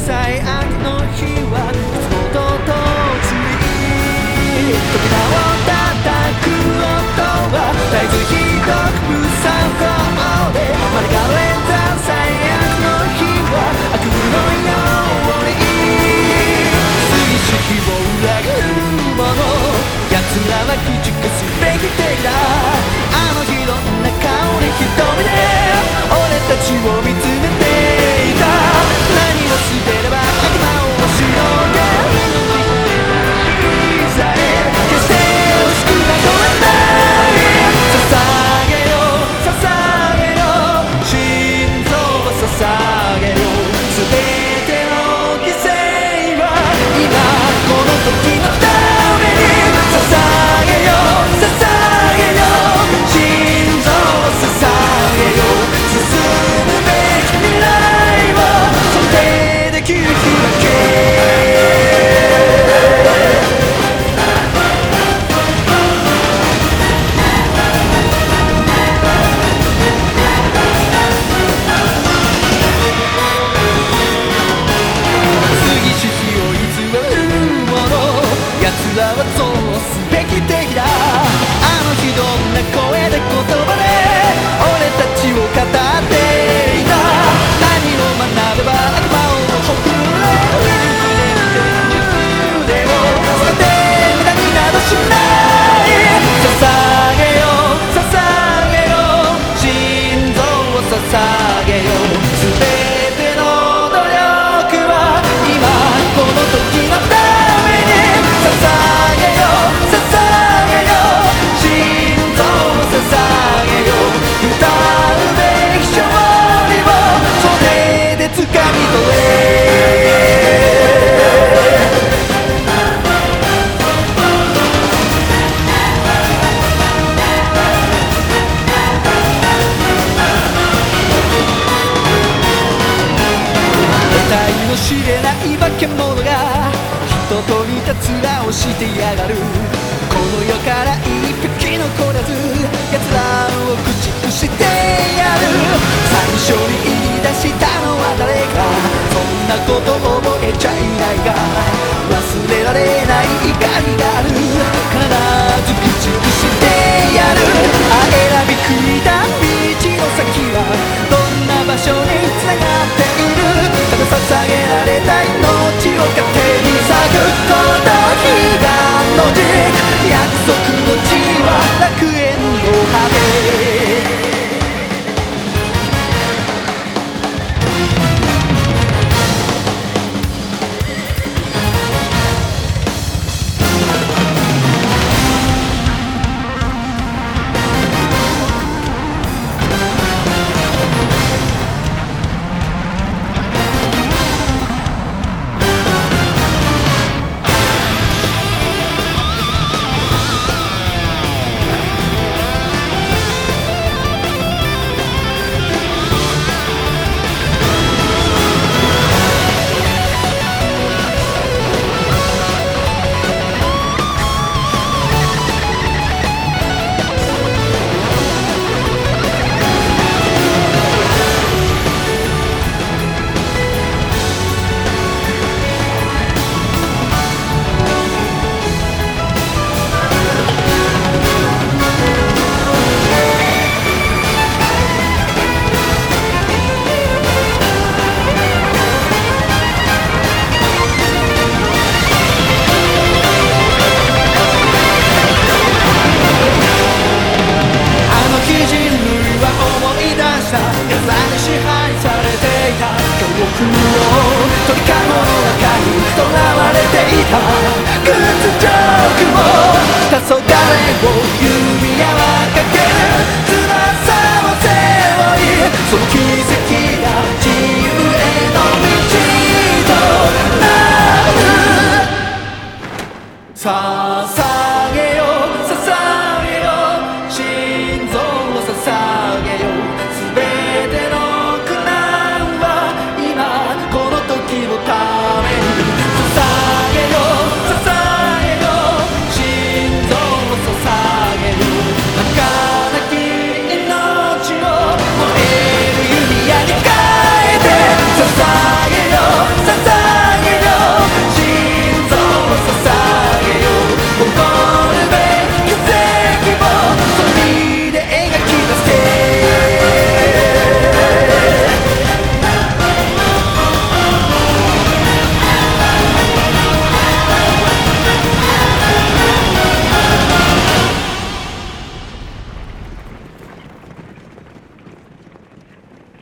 最悪の日はいつもととつり扉を叩く音は絶えずひどく無作法で招かれた最悪の日は悪夢のように過ぎし日を裏切るもの奴らは駆逐すべき敵だあの日どんな顔で瞳で俺たちを見つめていた何を捨てれば悪魔をしのげる小さい決して惜しくなどはない捧げよ捧げよ心臓を捧げよ全ての犠牲は今この時のために捧げよ捧げよ心臓を捧げよ進むべき未来を想定できる日だけ次し日を偽る者奴らはそうすべき敵だあの日どんな声で言葉で俺たちを語っていた何を学べば悪魔をほふれる腕を捨てて無駄になどしない捧げよ捧げよ心臓を捧げよ全ての努力は今この時のために捧げよ捧げよ心臓を捧げよ歌うべき勝利を袖で掴み取れ得体の知れない化け物が人と似た面をしてやがるこの世から一匹残らず奴らを駆逐してやる最初に言い出したのは誰かそんなこと覚えちゃいないが忘れられない怒りがある必ず駆逐してやる選び食いた道の先はどんな場所に繋がっているただ捧げられた命を糧に咲くこの悲願の軸約束の地は楽園の果て取り囲むの中に囚われていた屈辱も黄昏を指輪はかける翼を背負いその奇跡が